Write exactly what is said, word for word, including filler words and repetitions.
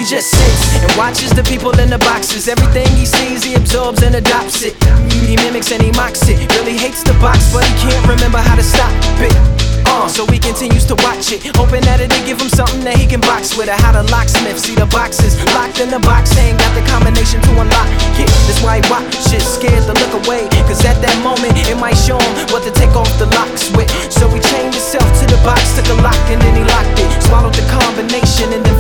just sits and watches the people in the boxes. Everything he sees, he absorbs and adopts it. He mimics and he mocks it. Really hates the box, but he can't remember how to stop it. Uh, so he continues to watch it, hoping that it'll give him something that he can box with. Or how the locksmith see the boxes locked in the box, ain't got the combination to unlock it. That's why he watches, scared to look away, cause at that moment it might show him what to take off the locks with. So he chained himself to the box, took a lock and then he locked it. Swallowed the combination and then